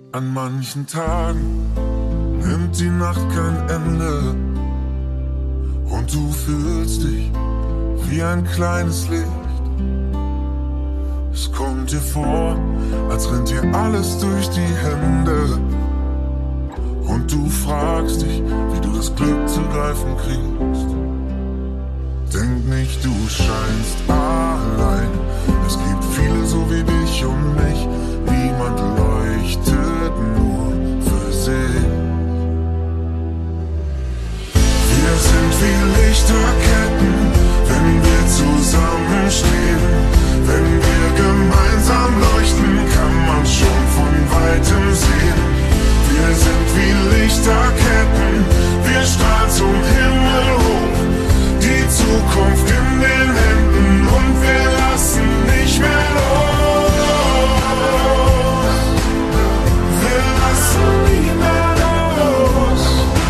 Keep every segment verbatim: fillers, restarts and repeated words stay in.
An manchen Tagen nimmt die Nacht kein Ende und du fühlst dich wie ein kleines Licht. Es kommt dir vor, als rennt dir alles durch die Hände und du fragst dich, wie du das Glück zu greifen kriegst. Denk nicht, du scheinst allein. Es gibt viele so wie dich und mich. Niemand leuchtet, nur für sich. Wir sind wie Lichterketten, wenn wir zusammenstehen. Wenn wir gemeinsam leuchten, kann man schon von weitem sehen. Wir sind wie Lichterketten, wir strahlen zum Himmel hoch. Die Zukunft in den Händen und wir lassen nicht mehr los. Wir lassen nie mehr los.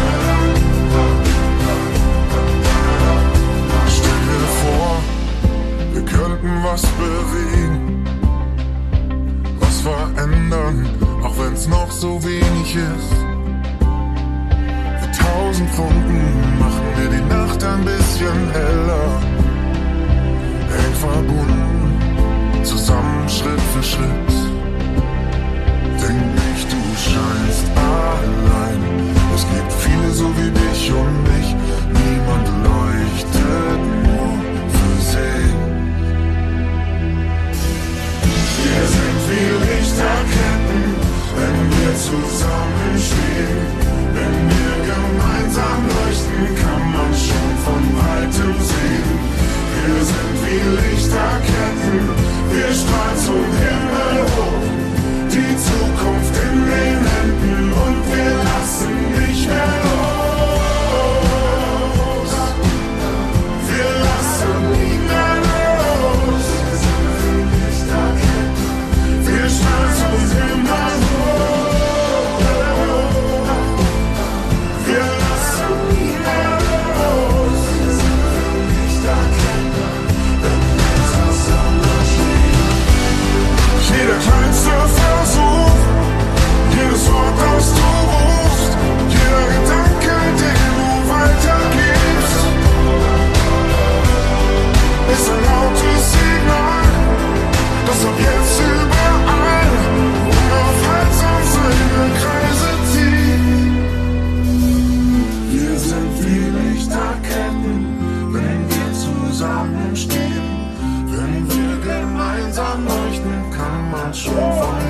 Stell dir vor, wir könnten was bewegen, was verändern, auch wenn's noch so wenig ist. Für tausend Funken machen wir die Nacht ein bisschen heller. Eng verbunden, zusammen Schritt für Schritt. Denk nicht, du scheinst allein. Es gibt viele so wie dich und mich. Niemand leuchtet, nur für sich. Wir sind wie Lichterketten, wenn wir zusammenstehen. Wenn wir gemeinsam leuchten, kann man schon von weitem sehen. Wir sind wie Lichterketten, wir strahlen zum Himmel hoch. Die Zukunft in den Händen und wir lassen nicht mehr los. Wir lassen nie mehr los. Wir strahlen zum Himmel hoch. Wir lassen nie mehr los. Jeder kleinste Versuch, jedes Wort, das du rufst, jeder Gedanke, den du weitergibst, ist ein lautes Signal, das ab jetzt überall unaufhaltsam seine Kreise zieht. Wir sind wie Lichterketten, wenn wir zusammenstehen. Wenn wir gemeinsam leuchten, kann man schon von